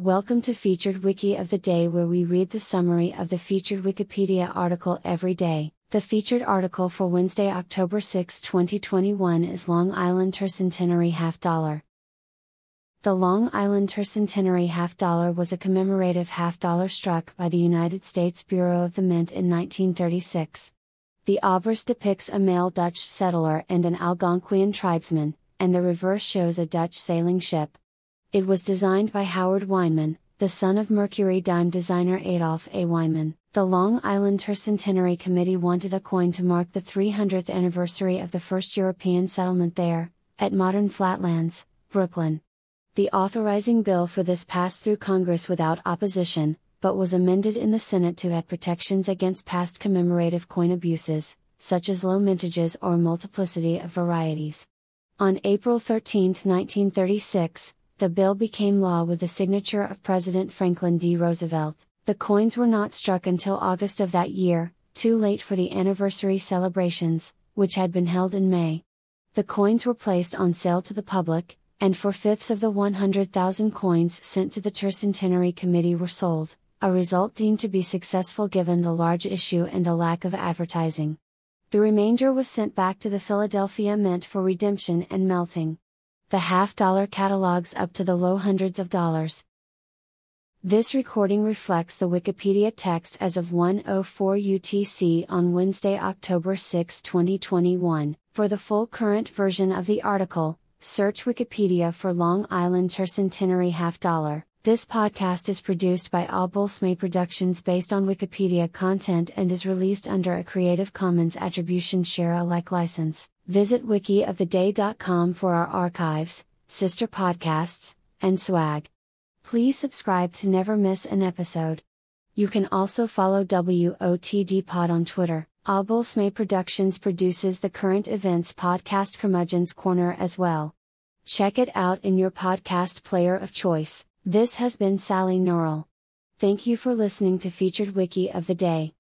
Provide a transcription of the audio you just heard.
Welcome to Featured Wiki of the Day, where we read the summary of the featured Wikipedia article every day. The featured article for Wednesday, October 6, 2021 is Long Island Tercentenary Half Dollar. The Long Island Tercentenary Half Dollar was a commemorative half dollar struck by the United States Bureau of the Mint in 1936. The obverse depicts a male Dutch settler and an Algonquian tribesman, and the reverse shows a Dutch sailing ship. It was designed by Howard Weinman, the son of Mercury dime designer Adolph A. Weinman. The Long Island Tercentenary Committee wanted a coin to mark the 300th anniversary of the first European settlement there, at modern Flatlands, Brooklyn. The authorizing bill for this passed through Congress without opposition, but was amended in the Senate to add protections against past commemorative coin abuses, such as low mintages or multiplicity of varieties. On April 13, 1936, the bill became law with the signature of President Franklin D. Roosevelt. The coins were not struck until August of that year, too late for the anniversary celebrations, which had been held in May. The coins were placed on sale to the public, and 4/5 of the 100,000 coins sent to the Tercentenary Committee were sold, a result deemed to be successful given the large issue and a lack of advertising. The remainder was sent back to the Philadelphia Mint for redemption and melting. The half-dollar catalogs up to the low hundreds of dollars. This recording reflects the Wikipedia text as of 1:04 UTC on Wednesday, October 6, 2021. For the full current version of the article, search Wikipedia for Long Island Tercentenary Half Dollar. This podcast is produced by Obbolsmay Productions based on Wikipedia content and is released under a Creative Commons Attribution Share Alike license. Visit wikioftheday.com for our archives, sister podcasts, and swag. Please subscribe to never miss an episode. You can also follow WOTD Pod on Twitter. Obbolsmay Productions produces the current events podcast Curmudgeon's Corner as well. Check it out in your podcast player of choice. This has been Sally Norrell. Thank you for listening to Featured Wiki of the Day.